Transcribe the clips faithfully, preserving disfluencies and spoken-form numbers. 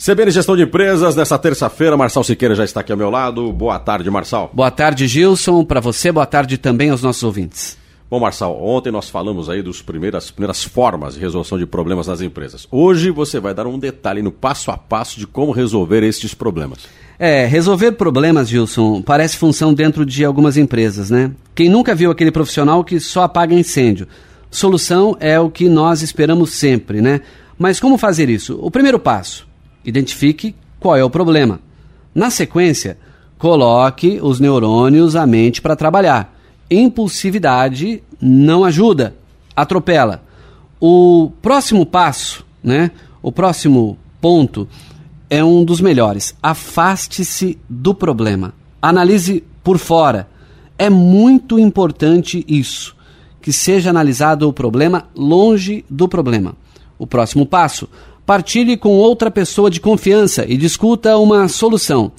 C B N Gestão de Empresas, nessa terça-feira, Marçal Siqueira já está aqui ao meu lado. Boa tarde, Marçal. Boa tarde, Gilson, para você, boa tarde também aos nossos ouvintes. Bom, Marçal, ontem nós falamos aí das primeiras, primeiras formas de resolução de problemas nas empresas. Hoje você vai dar um detalhe no passo a passo de como resolver estes problemas. É, resolver problemas, Gilson, parece função dentro de algumas empresas, né? Quem nunca viu aquele profissional que só apaga incêndio? Solução é o que nós esperamos sempre, né? Mas como fazer isso? O primeiro passo: identifique qual é o problema. Na sequência, coloque os neurônios à mente para trabalhar. Impulsividade não ajuda, atropela. O próximo passo, né? O próximo ponto é um dos melhores. Afaste-se do problema. Analise por fora. É muito importante isso, que seja analisado o problema longe do problema. O próximo passo: partilhe com outra pessoa de confiança e discuta uma solução.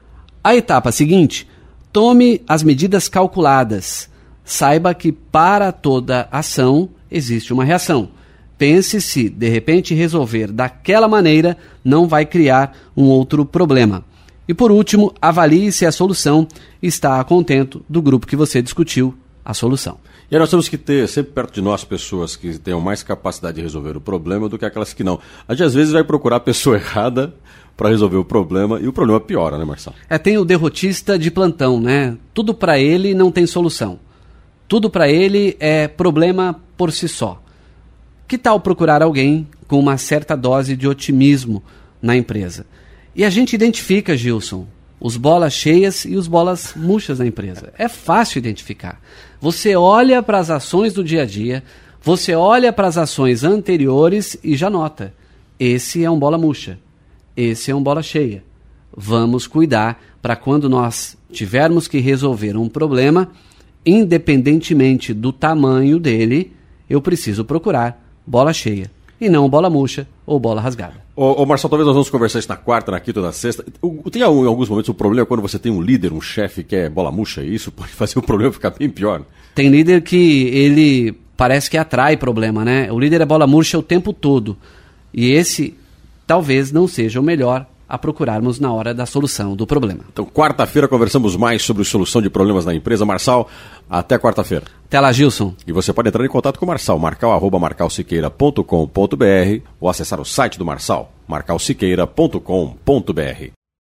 A etapa seguinte: tome as medidas calculadas. Saiba que para toda ação existe uma reação. Pense se, de repente, resolver daquela maneira não vai criar um outro problema. E por último, avalie se a solução está a contento do grupo que você discutiu a solução. E aí nós temos que ter sempre perto de nós pessoas que tenham mais capacidade de resolver o problema do que aquelas que não. A gente às vezes vai procurar a pessoa errada para resolver o problema e o problema piora, né, Marçal? É, tem o derrotista de plantão, né? Tudo para ele não tem solução. Tudo para ele é problema por si só. Que tal procurar alguém com uma certa dose de otimismo na empresa? E a gente identifica, Gilson, os bolas cheias e os bolas murchas na empresa. É fácil identificar. Você olha para as ações do dia a dia, você olha para as ações anteriores e já nota: esse é um bola murcha, esse é um bola cheia. Vamos cuidar para quando nós tivermos que resolver um problema, independentemente do tamanho dele, eu preciso procurar bola cheia e não bola murcha ou bola rasgada. Ô, ô Marçal, talvez nós vamos conversar isso na quarta, na quinta ou na sexta. O, tem em alguns momentos o problema é quando você tem um líder, um chefe que é bola murcha, e isso pode fazer o problema ficar bem pior. Tem líder que ele parece que atrai problema, né? O líder é bola murcha o tempo todo. E esse talvez não seja o melhor a procurarmos na hora da solução do problema. Então, quarta-feira conversamos mais sobre solução de problemas na empresa. Marçal, até quarta-feira. Até lá, Gilson. E você pode entrar em contato com o Marçal, marcal arroba marcal siqueira ponto com ponto br ou acessar o site do Marçal, marcal siqueira ponto com ponto br.